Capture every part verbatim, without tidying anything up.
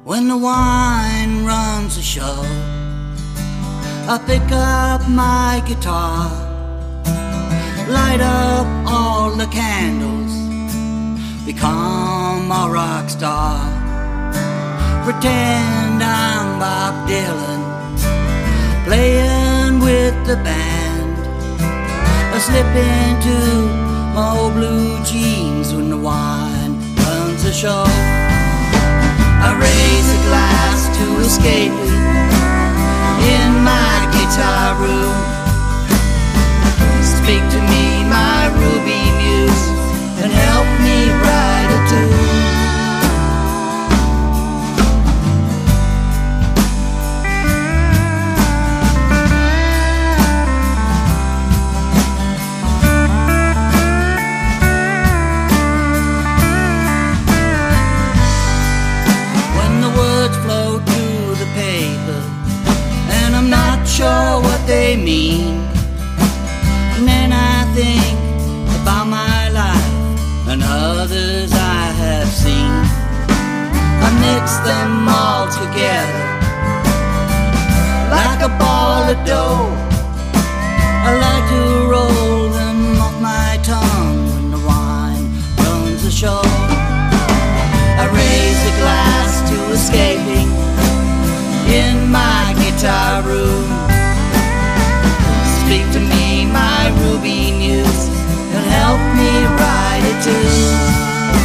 When the wine runs the show, I pick up my guitar, light up all the candles, become a rock star, pretend I'm Bob Dylan, playing with the band. I slip into my old blue jeans when the wine runs the show. I raise a glass to escaping in my guitar room. Speak to me, my ruby muse, and help me write a tune. Flow to the paper, and I'm not sure what they mean. And then I think about my life and others I have seen. I mix them all together like a ball of dough. I like to roll them off my tongue when the wine runs the show. I raise a glass to escaping in my guitar room. Speak to me, my ruby muse, and help me write a tune.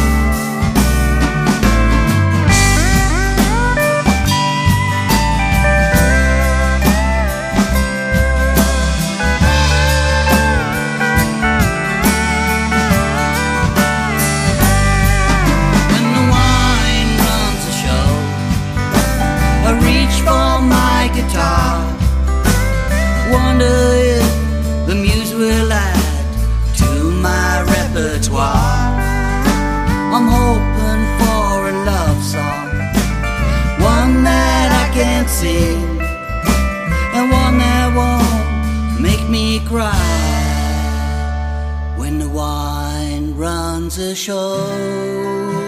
Wonder if the muse will add to my repertoire. I'm hoping for a love song, one that I can't sing, and one that won't make me cry when the wine runs the show.